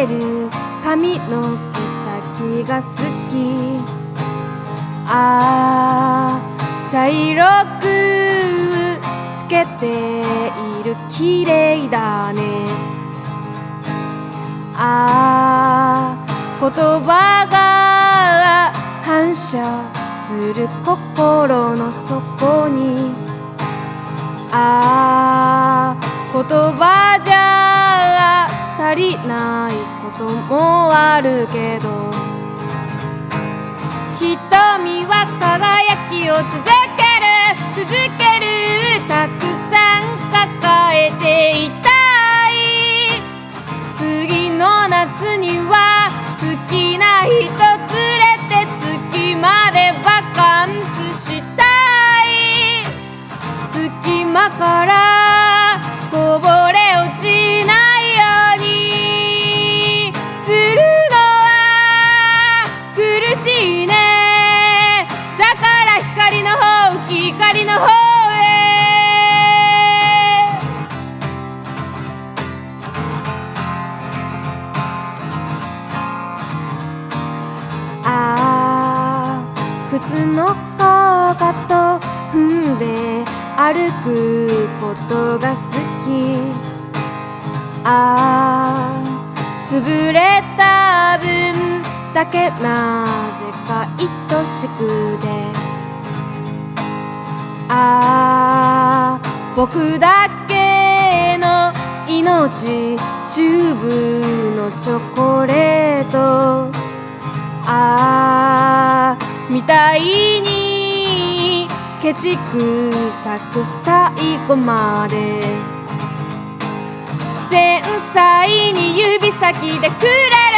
れる髪の毛先が好き。茶色く透けている綺麗だね。言葉が反射する心の底に。言葉じゃ足りないこともあるけど、瞳は輝きを続けるたくさん抱えていたい。次の夏には好きな人連れて月までバカンスしたい。隙間からこぼれ落ちないようにするのは苦しいね。だから光の方へ。靴のかかと踏んで歩くことが好き。潰れた分だけなぜか愛しくて。僕だけの命チューブのチョコレートみたいにケチくさく最後まで繊細に指先で触れ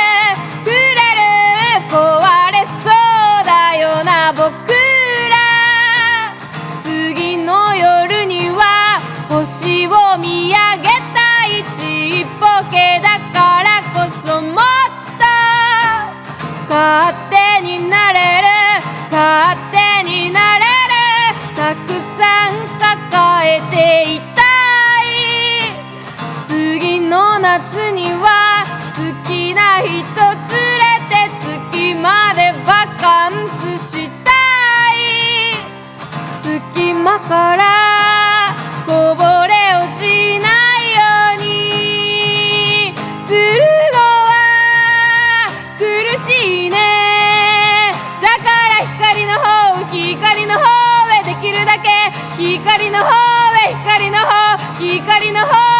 る壊れそうだよな僕ら。次の夜には星を見上げたい。ちっぽけだからこそもっと勝手になれるたくさん抱えていたい。次の夏には好きな人連れて月までバカンスしたい。隙間からこぼれ落ちないようにするのは苦しいね。だから光の方へできるだけ光の方へ光の方